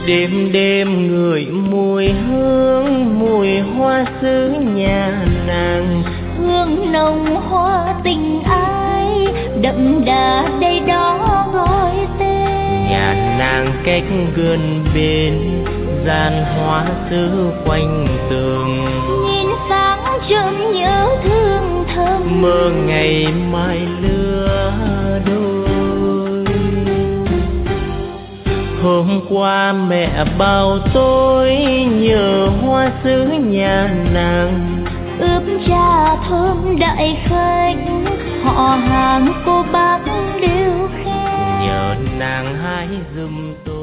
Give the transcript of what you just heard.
Đêm đêm ngửi mùi hương, mùi hoa xứ nhà nàng. Hương nồng hoa tình ái, đậm đà đây đó gọi tên. Nhà nàng cách gần bên, gian hoa xứ quanh tường. Nhìn sáng chợt nhớ thương thầm, mơ ngày mai lứa đôi. Hôm qua mẹ bảo tôi nhớ hoa xứ nhà nàng. ướp trà thơm đại khách, họ hàng cô bác đều khen. Nhờ nàng hái giùm tôi.